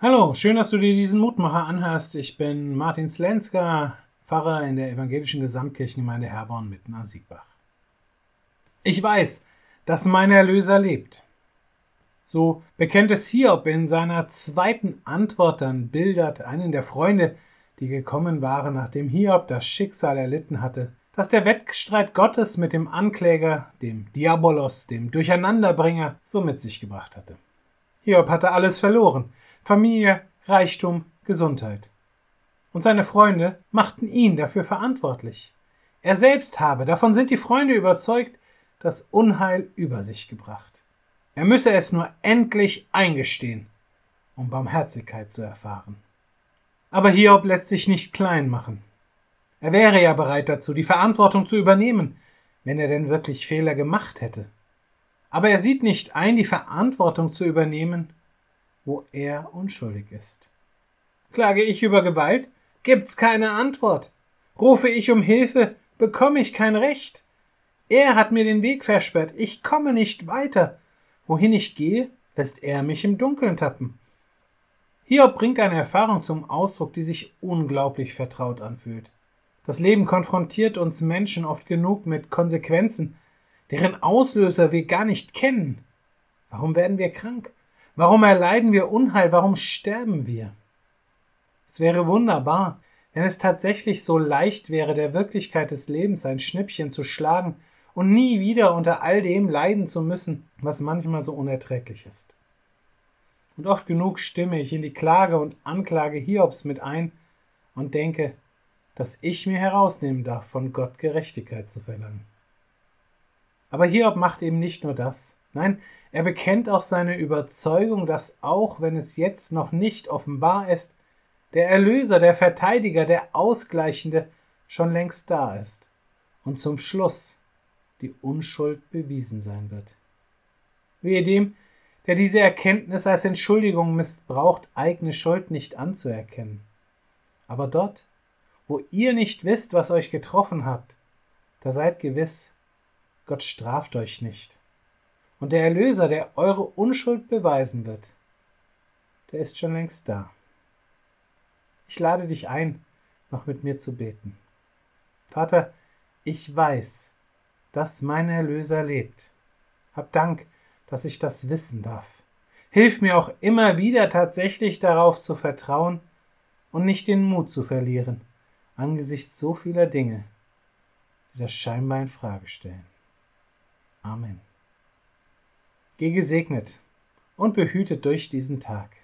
Hallo, schön, dass du dir diesen Mutmacher anhörst. Ich bin Martin Slenska, Pfarrer in der evangelischen Gesamtkirchengemeinde Herborn mitten an Siegbach. Ich weiß, dass mein Erlöser lebt. So bekennt es Hiob in seiner zweiten Antwort an Bildad, einen der Freunde, die gekommen waren, nachdem Hiob das Schicksal erlitten hatte, dass der Wettstreit Gottes mit dem Ankläger, dem Diabolos, dem Durcheinanderbringer, so mit sich gebracht hatte. Hiob hatte alles verloren: Familie, Reichtum, Gesundheit. Und seine Freunde machten ihn dafür verantwortlich. Er selbst habe, davon sind die Freunde überzeugt, das Unheil über sich gebracht. Er müsse es nur endlich eingestehen, um Barmherzigkeit zu erfahren. Aber Hiob lässt sich nicht klein machen. Er wäre ja bereit dazu, die Verantwortung zu übernehmen, wenn er denn wirklich Fehler gemacht hätte. Aber er sieht nicht ein, die Verantwortung zu übernehmen, wo er unschuldig ist. Klage ich über Gewalt, gibt's keine Antwort. Rufe ich um Hilfe, bekomme ich kein Recht. Er hat mir den Weg versperrt, ich komme nicht weiter. Wohin ich gehe, lässt er mich im Dunkeln tappen. Hiob bringt eine Erfahrung zum Ausdruck, die sich unglaublich vertraut anfühlt. Das Leben konfrontiert uns Menschen oft genug mit Konsequenzen, deren Auslöser wir gar nicht kennen. Warum werden wir krank? Warum erleiden wir Unheil? Warum sterben wir? Es wäre wunderbar, wenn es tatsächlich so leicht wäre, der Wirklichkeit des Lebens ein Schnippchen zu schlagen und nie wieder unter all dem leiden zu müssen, was manchmal so unerträglich ist. Und oft genug stimme ich in die Klage und Anklage Hiobs mit ein und denke, dass ich mir herausnehmen darf, von Gott Gerechtigkeit zu verlangen. Aber Hiob macht eben nicht nur das. Nein, er bekennt auch seine Überzeugung, dass auch wenn es jetzt noch nicht offenbar ist, der Erlöser, der Verteidiger, der Ausgleichende schon längst da ist und zum Schluss die Unschuld bewiesen sein wird. Wehe dem, der diese Erkenntnis als Entschuldigung missbraucht, eigene Schuld nicht anzuerkennen. Aber dort, wo ihr nicht wisst, was euch getroffen hat, da seid gewiss, Gott straft euch nicht. Und der Erlöser, der eure Unschuld beweisen wird, der ist schon längst da. Ich lade dich ein, noch mit mir zu beten. Vater, ich weiß, dass mein Erlöser lebt. Hab Dank, dass ich das wissen darf. Hilf mir auch immer wieder tatsächlich darauf zu vertrauen und nicht den Mut zu verlieren, angesichts so vieler Dinge, die das scheinbar in Frage stellen. Amen. Geh gesegnet und behütet durch diesen Tag.